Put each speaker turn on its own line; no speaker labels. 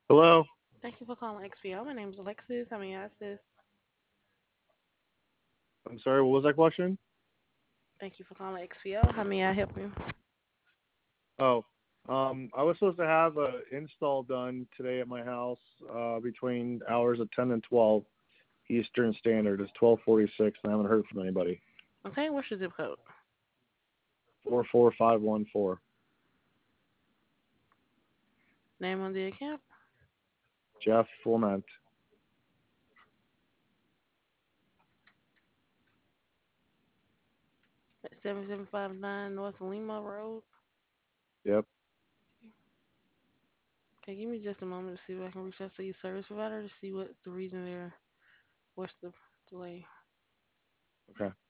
Hello.
Thank you for calling XPO. My name is Alexis. How may I assist?
I'm sorry. What was that question?
Thank you for calling XPO. How may I help you?
Oh, I was supposed to have a install done today at my house between hours of 10 and 12 Eastern Standard. It's 12:46, and I haven't heard from anybody.
Okay, what's your zip code?
44514.
Name on the account?
Jeff Clement.
7759 North Lima Road.
Yep.
Okay, give me just a moment to see if I can reach out to your service provider to see what the reason there. What's the delay?
Okay.